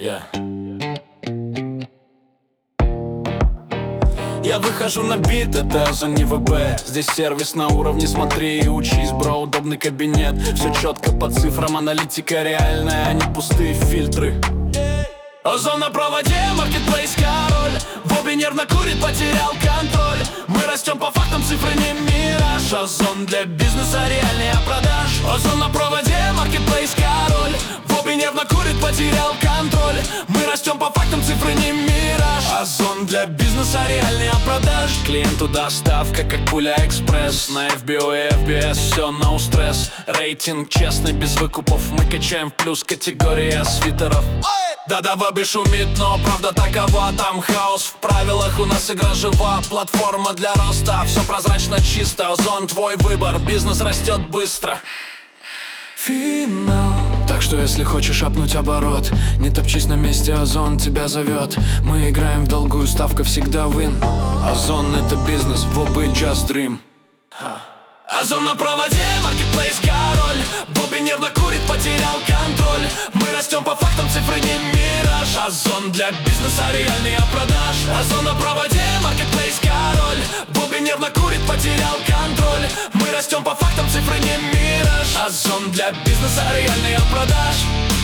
Я выхожу на бит, это Озон, не ВБ. Здесь сервис на уровне, смотри и учись, бро. Удобный кабинет, все четко по цифрам. Аналитика реальная, а не пустые фильтры. Озон на проводе, маркетплейс король. Вобби нервно курит, потерял контроль. Мы растем по фактам, цифры не мираж. Озон для бизнеса, реальнее продаж. Озон на проводе, маркетплейс король. Вобби нервно курит, потерял контроль. Мы растем по фактам, цифры не мираж. Озон для бизнеса, реальнее продаж. Клиенту доставка, как пуля экспресс. На FBO и FBS все no стресс. Рейтинг честный, без выкупов. Мы качаем в плюс, категория свитеров. Да-да, вобби шумит, но правда такова. Там хаос в правилах, у нас игра жива. Платформа для роста, все прозрачно, чисто. Озон твой выбор, бизнес растет быстро. Финал. Так что если хочешь апнуть оборот, не топчись на месте, Озон тебя зовет. Мы играем в долгую, ставка всегда win. Озон это бизнес, вобби just dream. Озон на проводе, маркетплейс король. Вобби нервно курит, потерял контроль. Мы растем по фактам, цифры не мираж. Озон для бизнеса, реальнее продаж. Озон на проводе, маркетплейс король. Вобби нервно курит, потерял контроль. Мы растем по фактам, цифры не мираж. Озон для бизнеса, реальнее продаж.